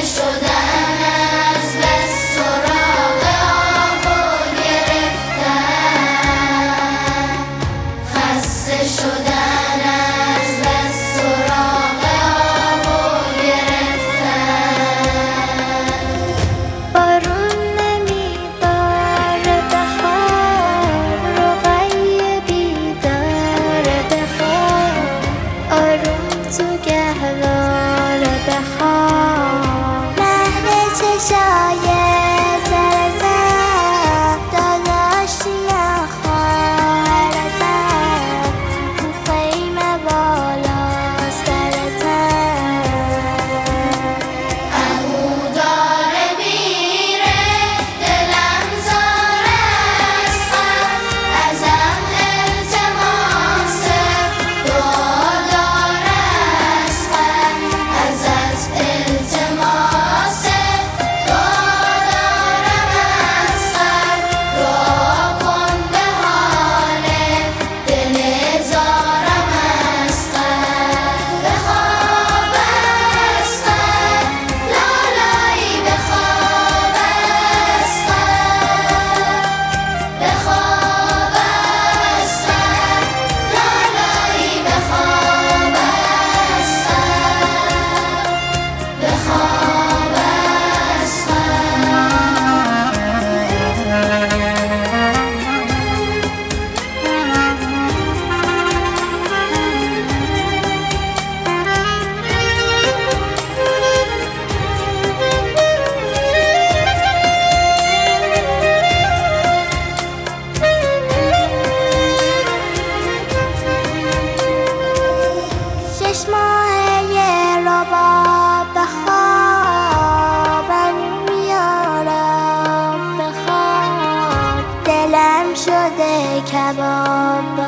شدن از بس سراغ آب و گرفتن، خسته شدن از بس سراغ آب و گرفتن. بارون نمیباره بهار، رقیه بیداره بخواب، آروم تو گهواره بخواب. مهد چشای زرزر داداشی نخواهر ازت، تو خیمه بالا سر تن. عمو داره میره دلم زاره از غم، ازم التماسه دعا داره از غم، ازت التماسه دعا دارم از غم. دعا کن به حال دل زارم از غم. بخواب از غم لالایی، بخواب از غم، بخواب از غم لالایی، بخواب از غم، بخواب از شش ماه یه رباب بخوابم میارم بخواب، دلم شده کباب